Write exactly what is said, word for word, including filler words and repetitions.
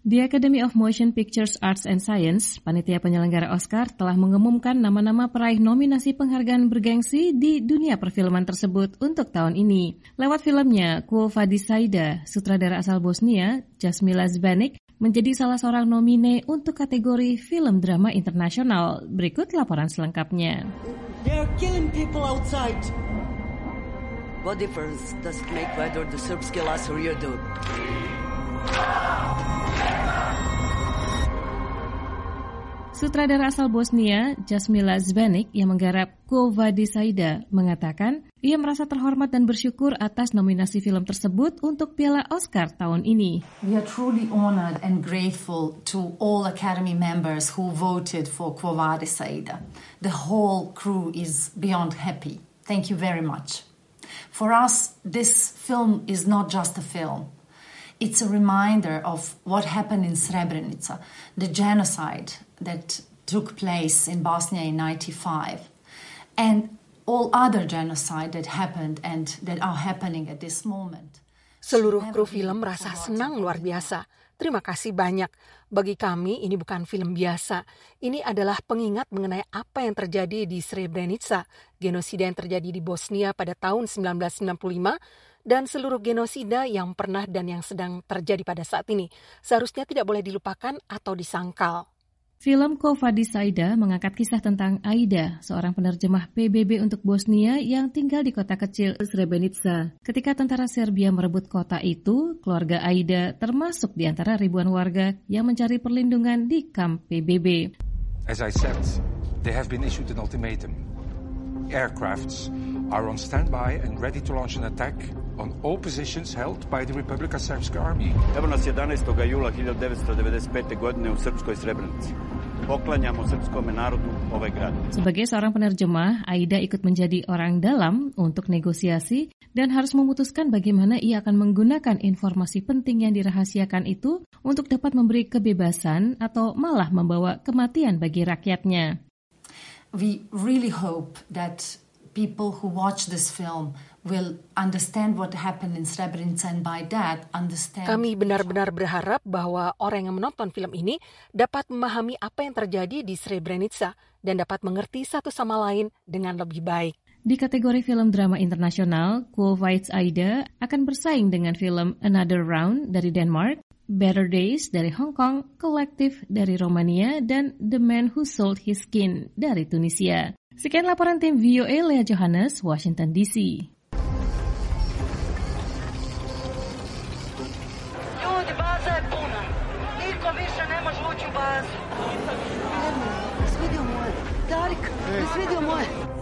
The Academy of Motion Pictures Arts and Science, panitia penyelenggara Oscar, telah mengumumkan nama-nama peraih nominasi penghargaan bergengsi di dunia perfilman tersebut untuk tahun ini. Lewat filmnya, Quo Vadis Saida, sutradara asal Bosnia, Jasmila Zbanic, menjadi salah seorang nomine untuk kategori film drama internasional. Berikut laporan selengkapnya. They are killing people outside. What difference does it make whether the Serbs kill us or you do? Sutradara asal Bosnia, Jasmila Zbanic, yang menggarap Quo Vadis Saida, mengatakan ia merasa terhormat dan bersyukur atas nominasi film tersebut untuk Piala Oscar tahun ini. We are truly honored and grateful to all Academy members who voted for Quo Vadis Saida. The whole crew is beyond happy. Thank you very much. For us, this film is not just a film. It's a reminder of what happened in Srebrenica, the genocide that took place in Bosnia in ninety-five, and all other genocide that happened and that are happening at this moment. Seluruh kru film merasa senang luar biasa. Terima kasih banyak. Bagi kami ini bukan film biasa. Ini adalah pengingat mengenai apa yang terjadi di Srebrenica, genosida yang terjadi di Bosnia pada tahun sembilan belas sembilan puluh lima, dan seluruh genosida yang pernah dan yang sedang terjadi pada saat ini. Seharusnya tidak boleh dilupakan atau disangkal. Film Quo Vadis Saida mengangkat kisah tentang Aida, seorang penerjemah P B B untuk Bosnia yang tinggal di kota kecil Srebrenica. Ketika tentara Serbia merebut kota itu, keluarga Aida termasuk di antara ribuan warga yang mencari perlindungan di kamp P B B. As I said, they have been issued an ultimatum. Aircrafts are on standby and ready to launch an attack on all positions held by the Republika Srpska Army. Evo nas jedanaestog jula hiljadu devetsto devedeset pete. godine u Srpskoj Srebrenici. Poklanjamo srpskome narodu ovaj grad. Sebagai seorang penerjemah, Aida ikut menjadi orang dalam untuk negosiasi dan harus memutuskan bagaimana ia akan menggunakan informasi penting yang dirahasiakan itu untuk dapat memberi kebebasan atau malah membawa kematian bagi rakyatnya. We really hope that people who watch this film will understand what happened in Srebrenica and by that understand. Kami benar-benar berharap bahwa orang yang menonton film ini dapat memahami apa yang terjadi di Srebrenica dan dapat mengerti satu sama lain dengan lebih baik. Di kategori film drama internasional, Quo Vadis Saida akan bersaing dengan film Another Round dari Denmark, Better Days dari Hong Kong, Collective dari Romania, dan The Man Who Sold His Skin dari Tunisia. Sekian laporan tim V O A Lea Johannes, Washington D C. Ljudi, baza je puna. Niko više ne može ući u bazu. Svidio moje. Darik, svidio moje.